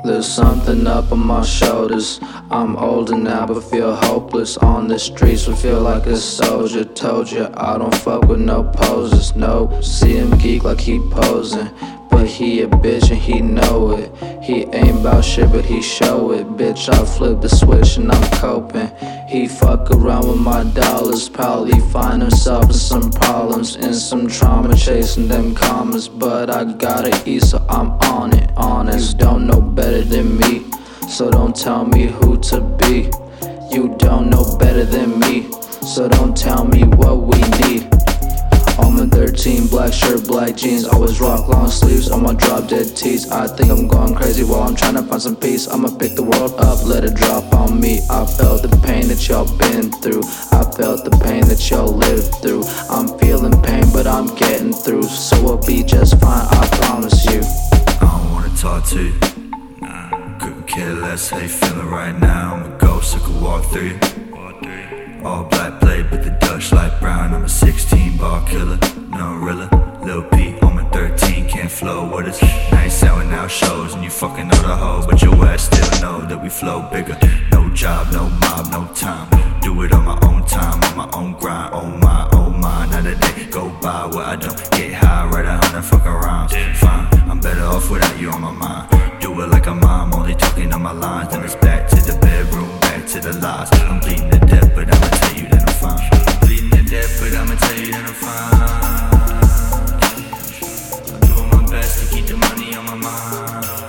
There's something up on my shoulders. I'm older now but feel hopeless. On the streets would feel like a soldier. Told you I don't fuck with no posers. Nope, see him geek like he posing, but he a bitch and he know it. He ain't bout shit but he show it. Bitch, I flip the switch and I'm coping. He fuck around with my dollars, probably find himself in some problems, in some trauma, chasing them commas. But I gotta eat, so I'm on it, honest. You don't know better than me, so don't tell me who to be. You don't know better than me, so don't tell me what we need. On my 13, black shirt, black jeans, always rock long sleeves on my drop dead tees. I think I'm going crazy while I'm trying to find some peace. I'ma pick the world up, let it drop on me. I felt the pain that y'all been through, I felt the pain that y'all lived through. I'm feeling pain but I'm getting through, so we'll be just fine, I promise you. I don't wanna talk to you, nah, couldn't care less how you feeling right now. I'm a ghost, I could walk through you. All black blade but the Dutch light brown. I'm a 16 bar killer, no rilla. Lil P on my 13, can't flow. What is nice selling out shows and you fucking know the hoe, but your ass still know that we flow bigger. No job, no mob, no time. Do it on my own time, on my own grind. Oh my, oh my. Not a day go by where I don't get high. Write 100 fucking rhymes. Fine, I'm better off without you on my mind. Do it like a mom, only talking on my lines. Then it's back to the bedroom, back to the lies. I'm bleeding to death, but I'ma tell you that I'm fine. I'm bleeding to death, but I'ma tell you that I'm fine. I'm doing my best to keep the money on my mind.